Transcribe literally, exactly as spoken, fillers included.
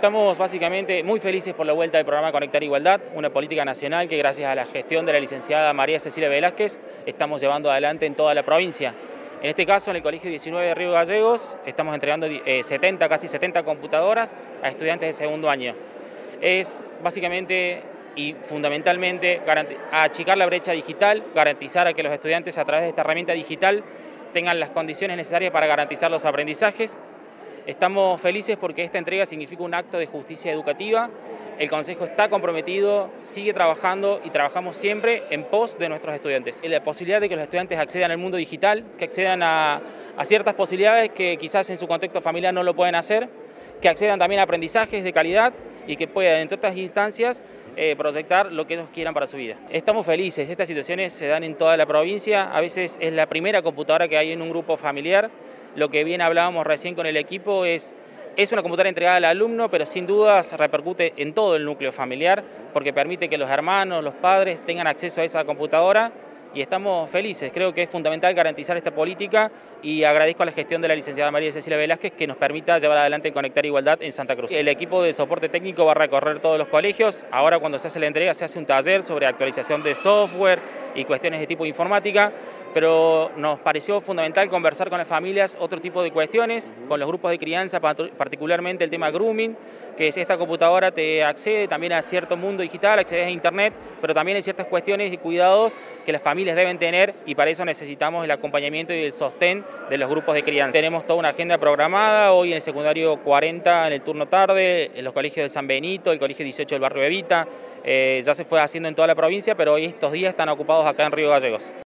Estamos básicamente muy felices por la vuelta del programa Conectar Igualdad, una política nacional que gracias a la gestión de la licenciada María Cecilia Velázquez estamos llevando adelante en toda la provincia. En este caso, en el Colegio diecinueve de Río Gallegos, estamos entregando eh, setenta, casi setenta computadoras a estudiantes de segundo año. Es básicamente y fundamentalmente achicar la brecha digital, garantizar a que los estudiantes a través de esta herramienta digital tengan las condiciones necesarias para garantizar los aprendizajes. Estamos felices porque esta entrega significa un acto de justicia educativa. El Consejo está comprometido, sigue trabajando y trabajamos siempre en pos de nuestros estudiantes. La posibilidad de que los estudiantes accedan al mundo digital, que accedan a, a ciertas posibilidades que quizás en su contexto familiar no lo pueden hacer, que accedan también a aprendizajes de calidad y que puedan, entre otras instancias, eh, proyectar lo que ellos quieran para su vida. Estamos felices, estas situaciones se dan en toda la provincia, a veces es la primera computadora que hay en un grupo familiar. Lo que bien hablábamos recién con el equipo es, es una computadora entregada al alumno, pero sin dudas repercute en todo el núcleo familiar, porque permite que los hermanos, los padres tengan acceso a esa computadora y estamos felices. Creo que es fundamental garantizar esta política y agradezco a la gestión de la licenciada María Cecilia Velázquez que nos permita llevar adelante Conectar Igualdad en Santa Cruz. El equipo de soporte técnico va a recorrer todos los colegios. Ahora cuando se hace la entrega se hace un taller sobre actualización de software y cuestiones de tipo informática, pero nos pareció fundamental conversar con las familias otro tipo de cuestiones, con los grupos de crianza, particularmente el tema grooming, que es esta computadora te accede también a cierto mundo digital, accedes a internet, pero también hay ciertas cuestiones y cuidados que las familias deben tener y para eso necesitamos el acompañamiento y el sostén de los grupos de crianza. Tenemos toda una agenda programada, hoy en el secundario cuarenta en el turno tarde, en los colegios de San Benito, el colegio dieciocho del barrio Evita, eh, ya se fue haciendo en toda la provincia, pero hoy estos días están ocupados acá en Río Gallegos.